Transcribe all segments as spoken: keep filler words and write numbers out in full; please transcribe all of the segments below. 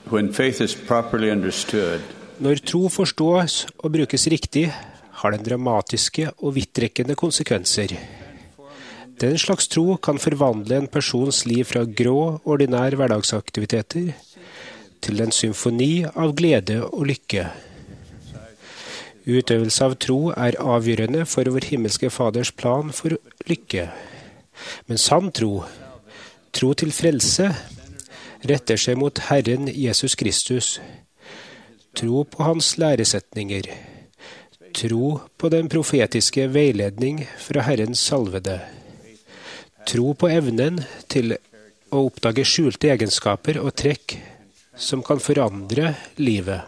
When faith is properly understood, Når tro forstås og brukes riktig, har den dramatiske og vidtrekkende konsekvenser. Den slags tro kan forvandle en persons liv fra grå, ordinær hverdagsaktiviteter til en symfoni av glede og lykke. Utøvelse av tro er avgjørende for vår himmelske Faders plan for lykke. Men sann tro, tro til frelse, retter seg mot Herren Jesus Kristus. Tro på hans læresetninger. Tro på den profetiske veiledning fra Herrens salvede. Tro på evnen til å oppdage skjulte egenskaper og trekk som kan forandre livet.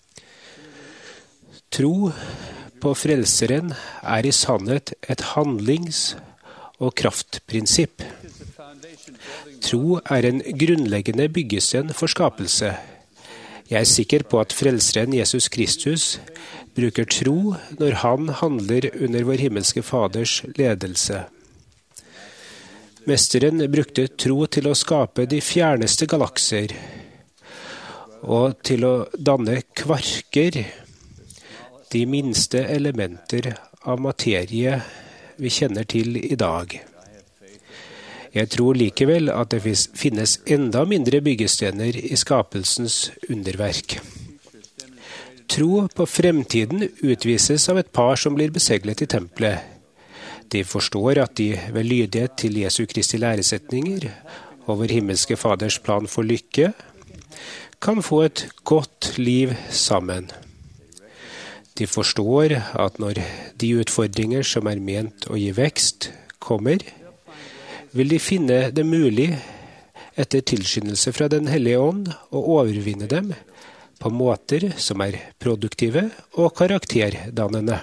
Tro på Frelseren er i sannhet et handlings- og kraftprinsipp. Tro er en grunnleggende byggesten for skapelse. Jeg er sikker på at Frelseren Jesus Kristus bruker tro når han handler under vår himmelske Faders ledelse. Mesteren brukte tro til å skape de fjerneste galakser og til å danne kvarker, de minste elementer av materie vi kjenner til i dag. Jeg tror likevel at det finnes enda mindre byggestener i skapelsens underverk. Tro på fremtiden utvises av et par som blir beseglet i tempelet. De forstår at de ved lydighet til Jesu Kristi læresetninger og vår himmelske Faders plan for lykke kan få et godt liv sammen. De forstår at når de utfordringer som er ment å gi vekst, kommer, vil de finne det mulig, etter tilskyndelse fra Den hellige ånd, å overvinne dem på måter som er produktive og karakterdannende.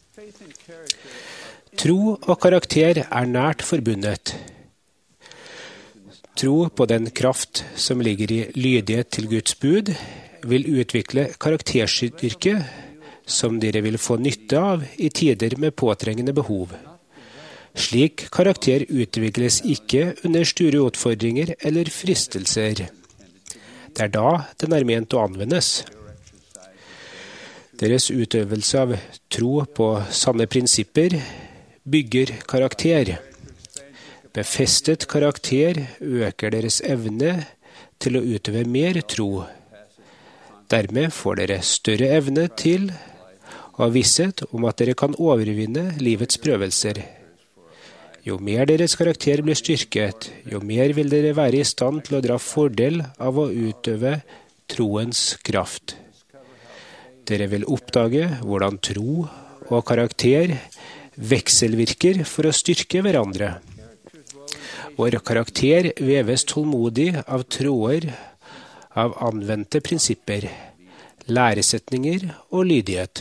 Tro og karakter er nært forbundet. Tro på den kraft som ligger i lydighet til Guds bud, vil utvikle karakterstyrke som dere vil få nytte av i tider med påtrengende behov. Slik karakter utvikles ikke under store utfordringer eller fristelser. Det er da den er ment å anvendes. Deres utøvelse av tro på sanne prinsipper bygger karakter. Befestet karakter øker deres evne til å utøve mer tro. Dermed får dere større evne til og visshet om at dere kan overvinne livets prøvelser. Jo mer deres karakter blir styrket, jo mer vil dere være i stand til å dra fordel av å utøve troens kraft. Dere vil oppdage hvordan tro og karakter vekselvirker for å styrke hverandre. Vår karakter veves tålmodig av tråder av anvendte prinsipper, læresetninger og lydighet.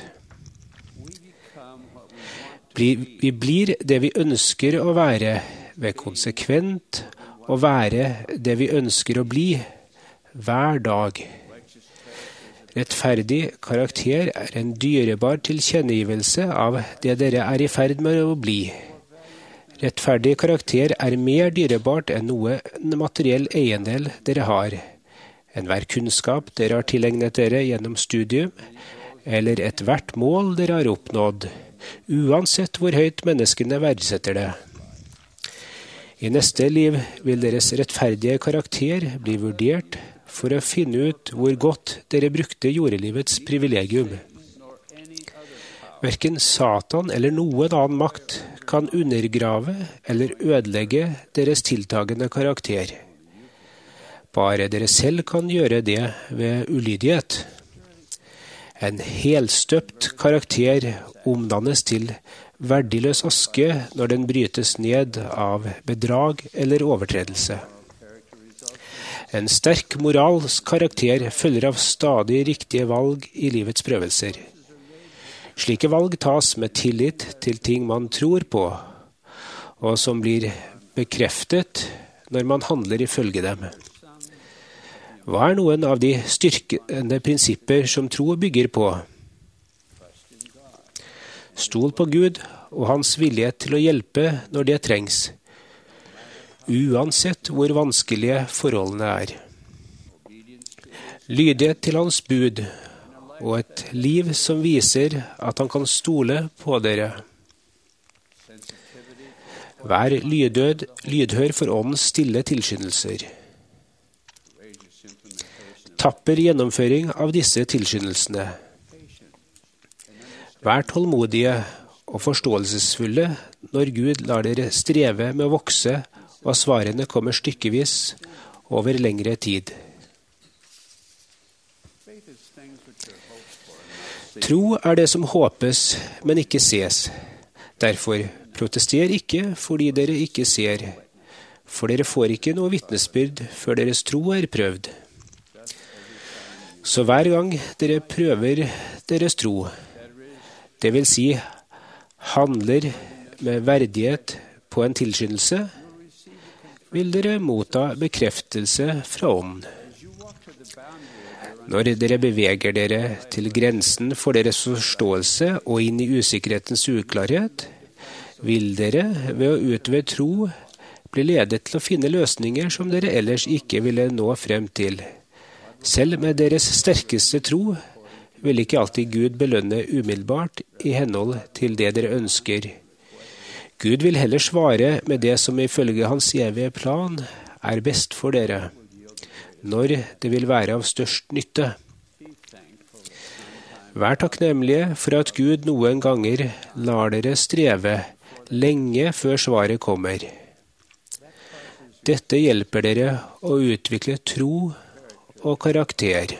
Vi blir det vi ønsker å være, ved konsekvent å være det vi ønsker å bli, hver dag. Rettferdig karakter er en dyrebar tilkjennegivelse av det dere er i ferd med å bli. Rettferdig karakter er mer dyrebart enn noe materiell eiendel dere har, enhver kunnskap dere har tilegnet dere gjennom studium, eller ethvert mål dere har oppnådd, uansett hvor høyt menneskene verdsetter det. I neste liv vil deres rettferdige karakter bli vurdert for å finne ut hvor godt dere brukte jordelivets privilegium. Hverken Satan eller noen annen makt kan undergrave eller ødelegge deres tiltagende karakter. Bare dere selv kan gjøre det ved ulydighet. En helstøpt karakter omdannes til verdiløs aske når den brytes ned av bedrag eller overtredelse. En sterk moralsk karakter følger av stadig riktige valg i livets prøvelser. Slike valg tas med tillit til ting man tror på, og som blir bekreftet når man handler ifølge dem. Hva er noen av de styrkende prinsipper som tro bygger på? Stol på Gud og hans vilje til å hjelpe når det trengs, uansett hvor vanskelige forholdene er. lydighet til hans bud og et liv som viser at han kan stole på dere. Vær lydød, lydhør for åndens stille tilskyndelser. Tapper gjennomføring av disse tilskyndelsene. Vær tålmodige og forståelsesfulle når Gud lar dere streve med å vokse, og svarene kommer stykkevis over lengre tid. Tro er det som håpes, men ikke ses. Derfor protester ikke fordi dere ikke ser, for dere får ikke noe vitnesbyrd før deres tro er prøvd. Så hver gang dere prøver deres tro, det vil si handler med verdighet på en tilskyndelse, vil dere motta bekreftelse fra ånden. Når dere beveger dere til grensen for deres forståelse og inn i usikkerhetens uklarhet, vil dere ved å utøve tro bli ledet til å finne løsninger som dere ellers ikke ville nå frem til. Selv med deres sterkeste tro vil ikke alltid Gud belønne umiddelbart i henhold til det dere ønsker. Gud vil heller svare med det som ifølge hans evige plan er best for dere, når det vil være av størst nytte. Vær takknemlige for at Gud noen ganger lar dere streve lenge før svaret kommer. Dette hjelper dere å utvikle tro og karakter.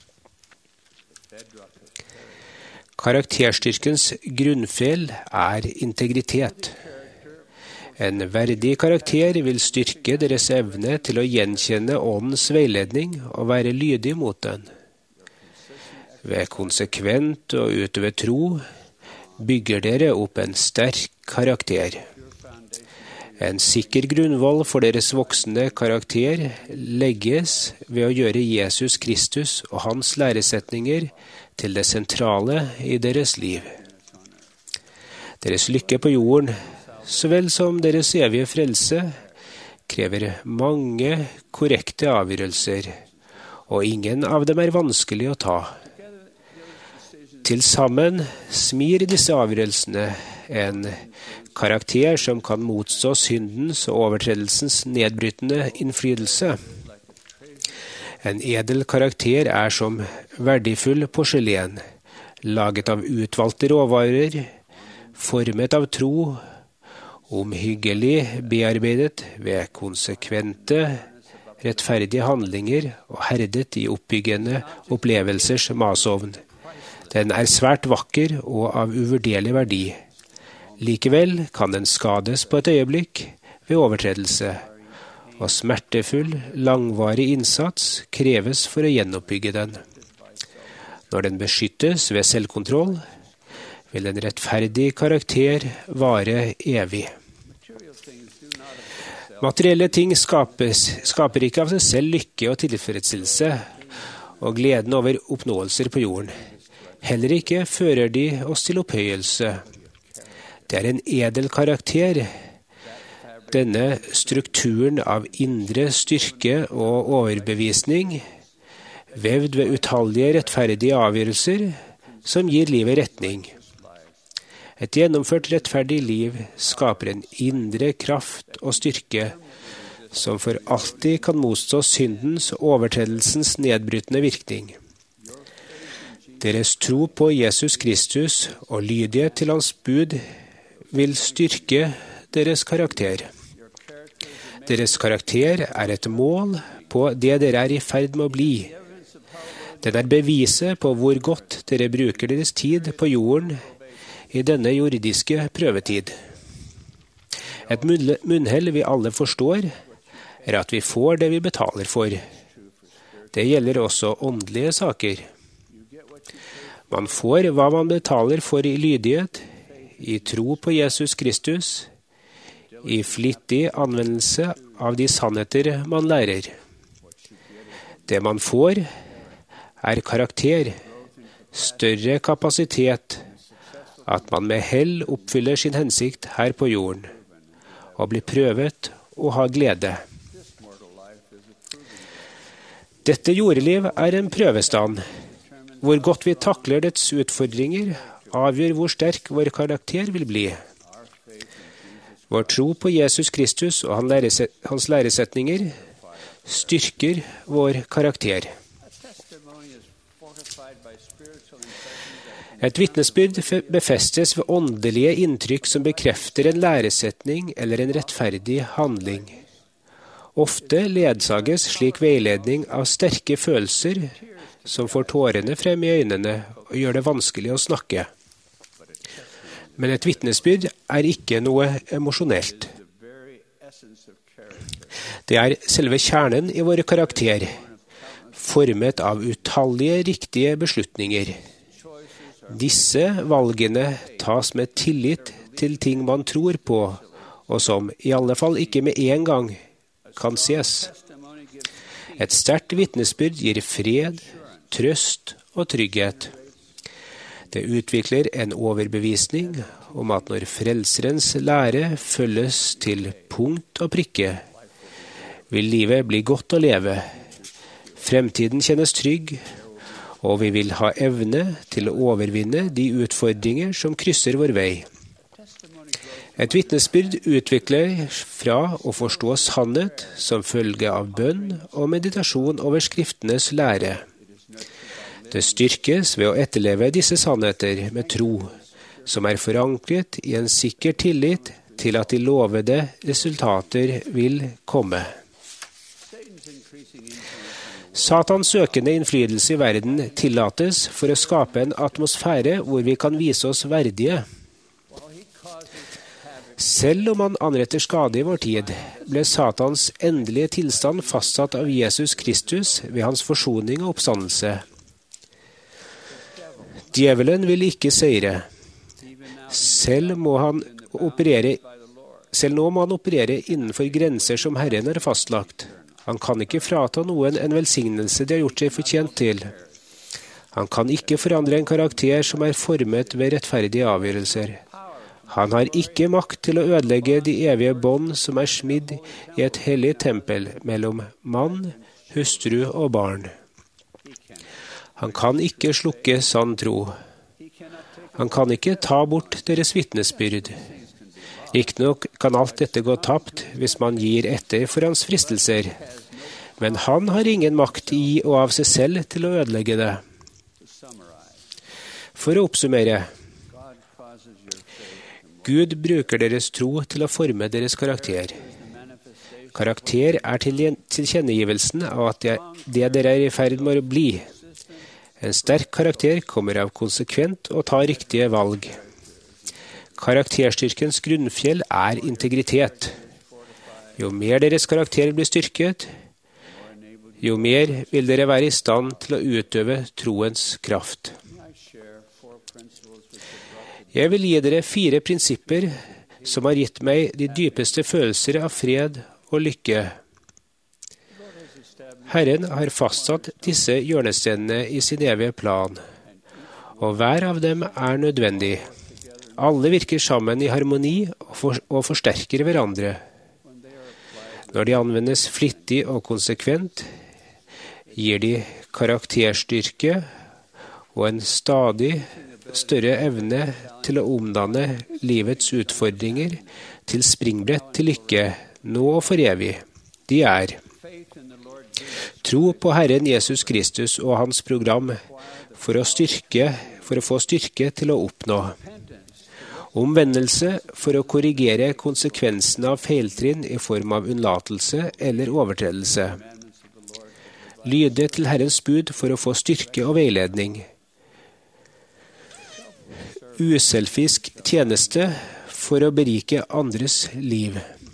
Karakterstyrkens grunnfjell er integritet. En verdig karakter vil styrke deres evne til å gjenkjenne åndens veiledning og være lydig mot den. Ved konsekvent å utøve tro bygger dere opp en sterk karakter. En sikker grunnvoll for deres voksende karakter legges ved å gjøre Jesus Kristus og hans læresetninger til det sentrale i deres liv. Deres lykke på jorden, så vel som deres evige frelse, krever mange korrekte avgjørelser, og ingen av dem er vanskelig å ta. Til sammen smir disse avgjørelsene en karakter som kan motstå syndens og overtredelsens nedbrytende innflytelse. En edel karakter er som verdifull porselen, laget av utvalgte råvarer, formet av tro, omhyggelig bearbeidet ved konsekvente, rettferdige handlinger og herdet i oppbyggende opplevelsers masovn. Den er svært vakker og av uvurderlig verdi. Likevel kan den skades på et øyeblikk ved overtredelse, og smertefull, langvarig innsats kreves for å gjenoppbygge den. Når den beskyttes ved selvkontroll, vil en rettferdig karakter vare evig. Materielle ting skapes, skaper ikke av seg selv lykke og tilfredsstillelse og gleden over oppnåelser på jorden. Heller ikke fører de oss til opphøyelse. Det er en edel karakter. Denne strukturen av indre styrke og overbevisning, vevd ved utallige rettferdige avgjørelser, som gir livet retning. Et gjennomført rettferdig liv skaper en indre kraft og styrke, som for alltid kan motstå syndens og overtredelsens nedbrytende virkning. Deres tro på Jesus Kristus og lydighet til hans bud vil styrke deres karakter. Deres karakter er et mål på det dere er i ferd med å bli. Den er beviset på hvor godt dere bruker deres tid på jorden i denne jordiske prøvetid. Et munnhell vi alle forstår, er at vi får det vi betaler for. Det gjelder også åndelige saker. Man får hva man betaler for i lydighet, i tro på Jesus Kristus, i flittig anvendelse av de sannheter man lærer. Det man får, er karakter, større kapasitet, at man med hell oppfyller sin hensikt her på jorden, og blir prøvet og har glede. Dette jordeliv er en prøvestand. Hvor godt vi takler dets utfordringer, avgjør hvor sterk vår karakter vil bli. Vår tro på Jesus Kristus og hans læresetninger styrker vår karakter. Et vitnesbyrd befestes ved åndelige inntrykk som bekrefter en læresetning eller en rettferdig handling. Ofte ledsages slik veiledning av sterke følelser som får tårene frem i øynene og gjør det vanskelig å snakke. Men et vitnesbyrd er ikke noe emosjonelt. Det er selve kjernen i vår karakter, formet av utallige riktige beslutninger. Disse valgene tas med tillit til ting man tror på, og som i alle fall ikke med en gang kan ses. Et sterkt vitnesbyrd gir fred, trøst og trygghet. Det utvikler en overbevisning om at når Frelserens lære følges til punkt og prikke, vil livet bli godt å leve. Fremtiden kjennes trygg, og vi vil ha evne til å overvinne de utfordringer som krysser vår vei. Et vitnesbyrd utvikler fra å forstå sannhet som følge av bønn og meditasjon over Skriftenes lære. Det styrkes ved å etterleve disse sannheter med tro, som er forankret i en sikker tillit til at de lovede resultater vil komme. Satans søkende innflytelse i verden tillates for å skape en atmosfære hvor vi kan vise oss verdige. Selv om han anretter skade i vår tid, ble Satans endelige tilstand fastsatt av Jesus Kristus ved hans forsoning og oppstandelse. Djevelen vil ikke seire. Selv må han operere, selv nå må han operere innenfor grenser som Herren har fastlagt. Han kan ikke frata noen en velsignelse de har gjort seg fortjent til. Han kan ikke forandre en karakter som er formet ved rettferdige avgjørelser. Han har ikke makt til å ødelegge de evige bånd som er smidd i et hellig tempel mellom mann, hustru og barn. Han kan ikke slukke sann tro. Han kan ikke ta bort deres vitnesbyrd. Riktignok kan alt dette gå tapt hvis man gir etter for hans fristelser, men han har ingen makt i og av seg selv til å ødelegge det. For å oppsummere, Gud bruker deres tro til å forme deres karakter. Karakter er tilkjennegivelsen av at det, det dere er i ferd med å bli. En sterk karakter kommer av konsekvent å ta riktige valg. Karakterstyrkens grunnfjell er integritet. Jo mer deres karakter blir styrket, jo mer vil dere være i stand til å utøve troens kraft. Jeg vil gi dere fire prinsipper som har gitt meg de dypeste følelser av fred og lykke. Herren har fastsatt disse hjørnestenene i sin evige plan, og hver av dem er nødvendig. Alle virker sammen i harmoni og, for, og forsterker hverandre. Når de anvendes flittig og konsekvent, gir de karakterstyrke og en stadig større evne til å omdanne livets utfordringer til springbrett til lykke, nå og for evig. De er tro på Herren Jesus Kristus og hans program for å, styrke, for å få styrke til å oppnå. Omvendelse for å korrigere konsekvensene av feiltrinn i form av unnlatelse eller overtredelse. Lyde til Herrens bud for å få styrke og veiledning. Uselfisk tjeneste for å berike andres liv.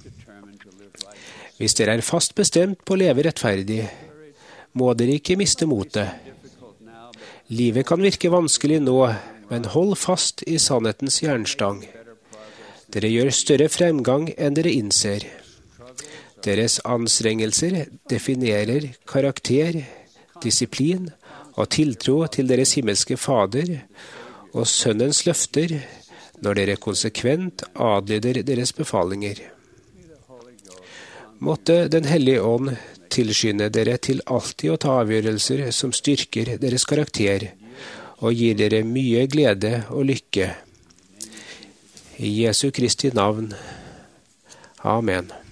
Hvis dere er fast bestemt på å leve rettferdig, må dere ikke miste motet. Livet kan virke vanskelig nå, men hold fast i sannhetens jernstang. Dere gjør større fremgang enn dere innser. Deres anstrengelser definerer karakter, disiplin og tiltro til deres himmelske Fader og Sønnens løfter når dere konsekvent adlyder deres befalinger. Måtte Den hellige ånd tilskynde dere til alltid å ta avgjørelser som styrker deres karakter og gir dere mye glede og lykke. I Jesu Kristi navn. Amen.